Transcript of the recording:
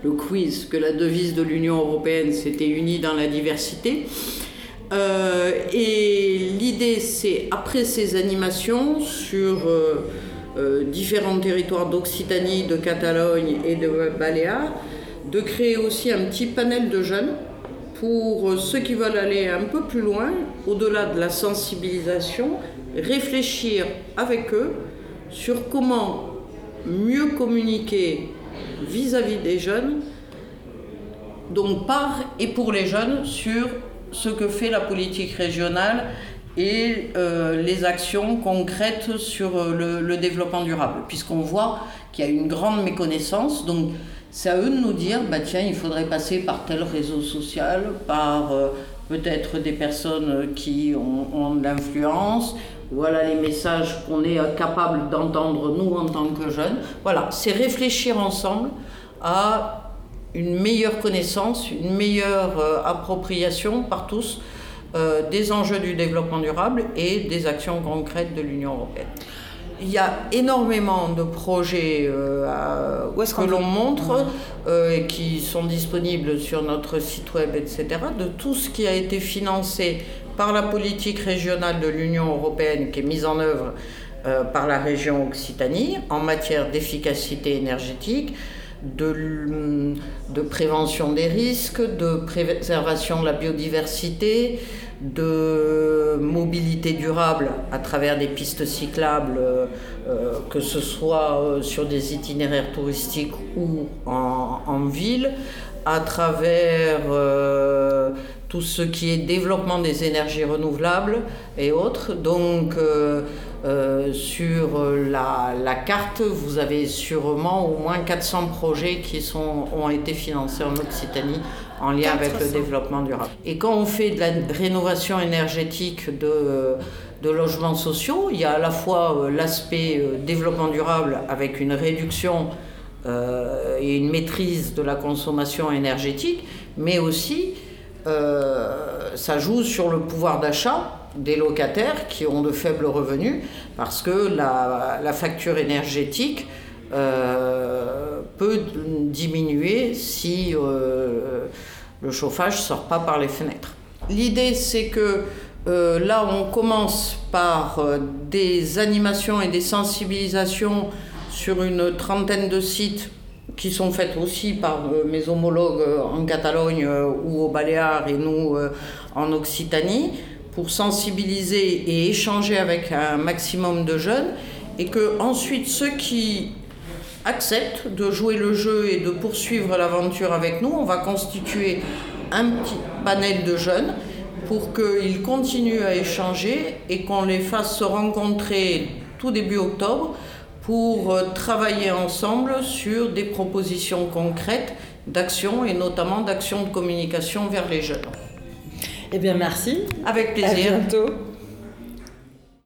le quiz, que la devise de l'Union européenne, c'était « Unis dans la diversité ». Et l'idée, c'est, après ces animations sur différents territoires d'Occitanie, de Catalogne et de Baléares, de créer aussi un petit panel de jeunes pour ceux qui veulent aller un peu plus loin, au-delà de la sensibilisation, réfléchir avec eux sur comment mieux communiquer vis-à-vis des jeunes, donc par et pour les jeunes, sur ce que fait la politique régionale et les actions concrètes sur le développement durable, puisqu'on voit qu'il y a une grande méconnaissance. Donc c'est à eux de nous dire, tiens, il faudrait passer par tel réseau social, par peut-être des personnes qui ont de l'influence. Voilà les messages qu'on est capable d'entendre, nous, en tant que jeunes. Voilà, c'est réfléchir ensemble à une meilleure connaissance, une meilleure appropriation par tous des enjeux du développement durable et des actions concrètes de l'Union européenne. Il y a énormément de projets que l'on montre et qui sont disponibles sur notre site web, etc., de tout ce qui a été financé par la politique régionale de l'Union européenne qui est mise en œuvre par la région Occitanie en matière d'efficacité énergétique, de prévention des risques, de préservation de la biodiversité, de mobilité durable à travers des pistes cyclables, que ce soit sur des itinéraires touristiques ou en ville, à travers tout ce qui est développement des énergies renouvelables et autres. Donc sur la carte, vous avez sûrement au moins 400 projets qui ont été financés en Occitanie en lien avec le développement durable. Et quand on fait de la rénovation énergétique de logements sociaux, il y a à la fois l'aspect développement durable avec une réduction et une maîtrise de la consommation énergétique, mais aussi ça joue sur le pouvoir d'achat des locataires qui ont de faibles revenus, parce que la facture énergétique peut diminuer si le chauffage ne sort pas par les fenêtres. L'idée, c'est que là, on commence par des animations et des sensibilisations sur une trentaine de sites qui sont faites aussi par mes homologues en Catalogne ou aux Baléares et nous en Occitanie, pour sensibiliser et échanger avec un maximum de jeunes, et que ensuite ceux qui acceptent de jouer le jeu et de poursuivre l'aventure avec nous, on va constituer un petit panel de jeunes pour qu'ils continuent à échanger et qu'on les fasse se rencontrer tout début octobre pour travailler ensemble sur des propositions concrètes d'action et notamment d'action de communication vers les jeunes. Eh bien, merci. Avec plaisir. À bientôt.